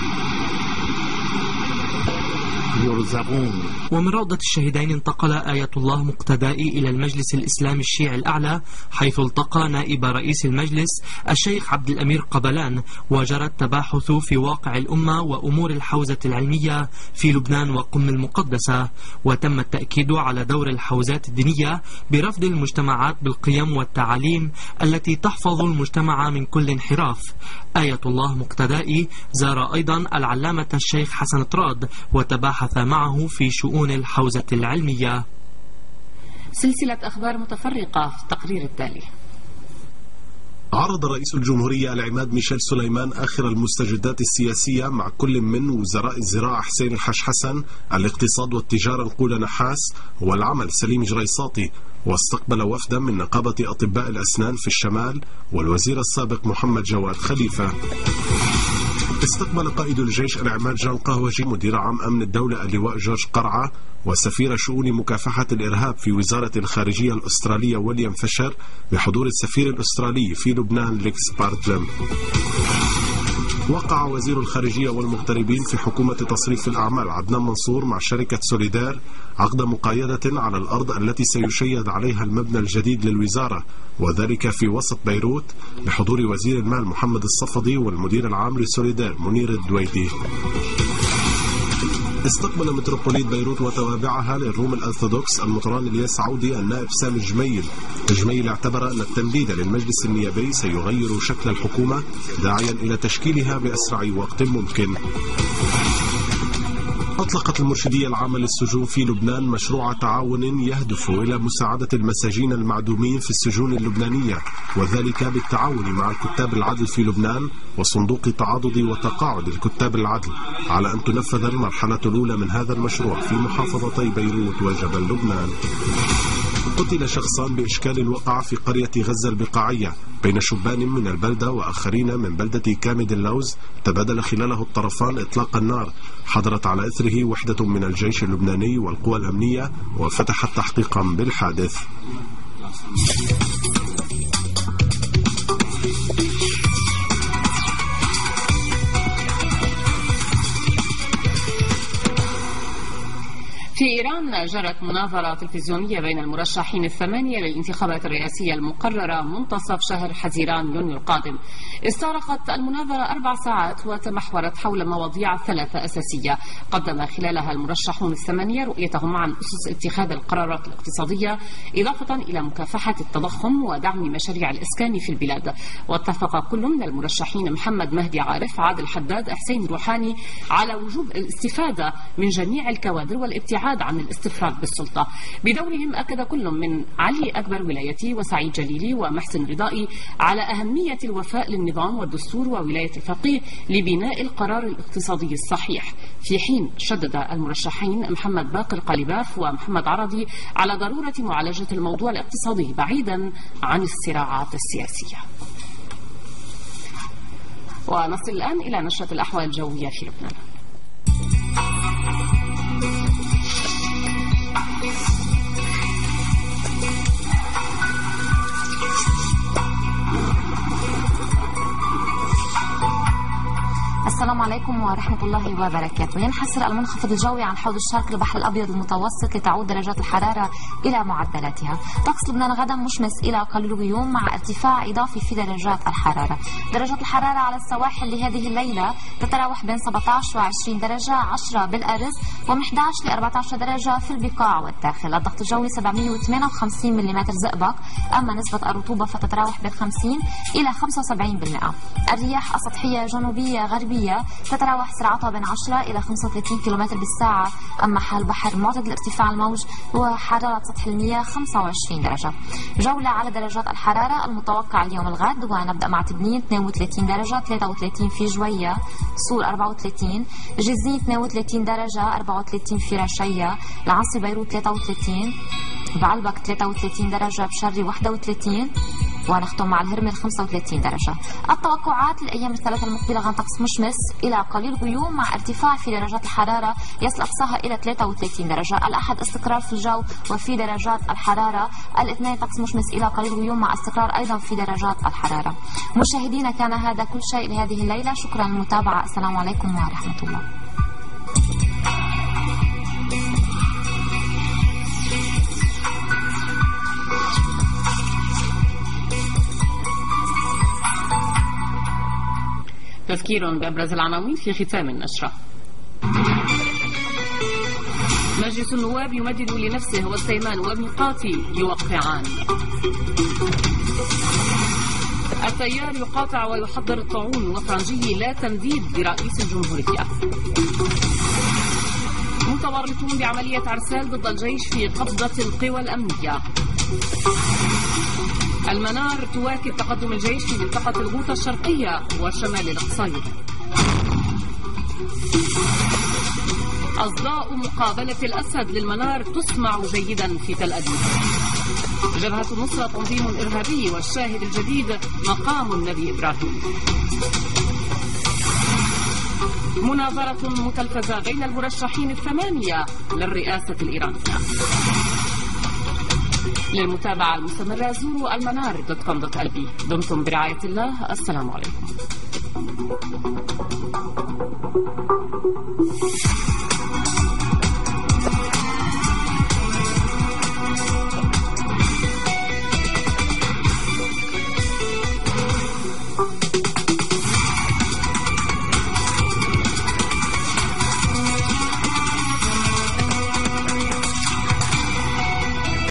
يرزقون. ومن روضة الشهيدين انتقل آية الله مقتدائي إلى المجلس الإسلامي الشيعي الأعلى، حيث التقى نائب رئيس المجلس الشيخ عبد الأمير قبلان، وجرى التباحث في واقع الأمة وأمور الحوزة العلمية في لبنان وقم المقدسة، وتم التأكيد على دور الحوزات الدينية برفض المجتمعات بالقيم والتعاليم التي تحفظ المجتمع من كل انحراف. آية الله مقتدائي زار أيضا العلامة الشيخ حسن طراد وتباحث معه في شؤون الحوزة العلمية. سلسلة أخبار متفرقة في التقرير التالي. عرض رئيس الجمهورية العماد ميشيل سليمان آخر المستجدات السياسية مع كل من وزراء الزراعة حسين الحاج حسن، الاقتصاد والتجارة نقول نحاس، والعمل سليم جريصاطي، واستقبل وفدا من نقابة أطباء الأسنان في الشمال والوزير السابق محمد جواد خليفة. استقبل قائد الجيش العماد جان قهوجي مدير عام أمن الدولة اللواء جورج قرعة وسفير شؤون مكافحة الإرهاب في وزارة الخارجية الأسترالية ويليام فيشر بحضور السفير الأسترالي في لبنان ليكس بارتلم. وقع وزير الخارجية والمغتربين في حكومة تصريف الأعمال عدنان منصور مع شركة سوليدار عقد مقايضة على الأرض التي سيشيد عليها المبنى الجديد للوزارة، وذلك في وسط بيروت بحضور وزير المال محمد الصفدي والمدير العام لسوليدار منير الدويدي. استقبل متروبوليت بيروت وتوابعها للروم الأرثوذكس المطران الياس عودي النائب سامي الجميل. الجميل اعتبر أن التمديد للمجلس النيابي سيغير شكل الحكومة داعيا إلى تشكيلها بأسرع وقت ممكن. أطلقت المرشدية العامة للسجون في لبنان مشروع تعاون يهدف إلى مساعدة المساجين المعدومين في السجون اللبنانية، وذلك بالتعاون مع الكتاب العدل في لبنان وصندوق تعاضد وتقاعد الكتاب العدل، على أن تنفذ المرحلة الأولى من هذا المشروع في محافظتي بيروت وجبل لبنان. قتل شخصان بإشكال وقع في قرية غزة البقاعية بين شبان من البلدة وآخرين من بلدة كامد اللوز، تبادل خلاله الطرفان إطلاق النار. حضرت على إثره وحدة من الجيش اللبناني والقوى الأمنية وفتحت تحقيقا بالحادث. في إيران جرت مناظرة تلفزيونية بين المرشحين الثمانية للانتخابات الرئاسية المقررة منتصف شهر حزيران يونيو القادم. استغرقت المناظرة أربع ساعات وتمحورت حول مواضيع ثلاثة أساسية قدم خلالها المرشحون الثمانية رؤيتهم عن أسس اتخاذ القرارات الاقتصادية إضافة إلى مكافحة التضخم ودعم مشاريع الإسكان في البلاد. واتفق كل من المرشحين محمد مهدي عارف، عادل حداد، حسين روحاني على وجوب الاستفادة من جميع الكوادر والابتعاد عن الاستفراد بالسلطة. بدورهم أكد كل من علي أكبر ولايتي وسعيد جليلي ومحسن رضائي على أهمية الوفاء للنظام والدستور وولاية الفقيه لبناء القرار الاقتصادي الصحيح، في حين شدد المرشحين محمد باقر قليباف ومحمد عرضي على ضرورة معالجة الموضوع الاقتصادي بعيدا عن الصراعات السياسية. ونصل الآن إلى نشرة الأحوال الجوية في لبنان. السلام عليكم ورحمة الله وبركاته. ينحسر المنخفض الجوي عن حوض الشرق البحر الأبيض المتوسط لتعود درجات الحرارة إلى معدلاتها. طقس لبنان غدا مشمس إلى قليل غيوم مع ارتفاع إضافي في درجات الحرارة. درجات الحرارة على السواحل لهذه الليلة تتراوح بين سبعة عشر وعشرين درجة، عشرة بالأرز ومن أحد عشر ل أربعة عشر درجة في البقاع والداخل. الضغط الجوي سبعمئة وثمانية وخمسين ملم زئبق، أما نسبة الرطوبة فتتراوح بين خمسين إلى خمسة وسبعين بالمئة. الرياح السطحية جنوبية غربية تتراوح سرعتها بين عشرة إلى خمسة وثلاثين كيلومتر بالساعة، أما حال البحر معتدل ارتفاع الموج وحرارة سطح المياه خمسة وعشرين درجة. جولة على درجات الحرارة المتوقع اليوم الغد، ونبدأ مع تبنين اثنين وثلاثين درجة، ثلاثة وثلاثين في جوية، صور أربعة وثلاثين، جزين اثنين وثلاثين درجة، أربعة وثلاثين في رشية، العاصي بيروت ثلاثة وثلاثين، بعلبك ثلاثة وثلاثين درجة، بشري واحد وثلاثين، ونختم مع الهرمل خمسة وثلاثين درجة. التوقعات للأيام الثلاثة المقبلة غدا طقس مشمس إلى قليل غيوم مع ارتفاع في درجات الحرارة يصل أقصاها إلى ثلاثة وثلاثين درجة. الأحد استقرار في الجو وفي درجات الحرارة. الاثنين طقس مشمس إلى قليل غيوم مع استقرار أيضا في درجات الحرارة. مشاهدينا كان هذا كل شيء لهذه الليلة، شكرا للمتابعة، السلام عليكم ورحمة الله. تذكير بأبرز العناوين في ختام النشرة. مجلس النواب يمدد لنفسه والسيمان والمقاتي يوقعان. التيار يقاطع ويحضر الطاعون وفرنجي لا تمديد برئيس الجمهورية. متورطون بعملية عرسال ضد الجيش في قبضة القوى الأمنية. المنار تواكب تقدم الجيش في منطقة الغوطة الشرقية وشمال القصير. أصداء مقابلة الأسد للمنار تسمع جيدا في تل أبيب. جبهة النصرة تنظيم إرهابي والشاهد الجديد مقام النبي إبراهيم. مناظرة متلفزة بين المرشحين الثمانية للرئاسة الإيرانية. للمتابعة المستمرة زوروا المنار دوت كوم دوت ال بي. دمتم برعاية الله. السلام عليكم.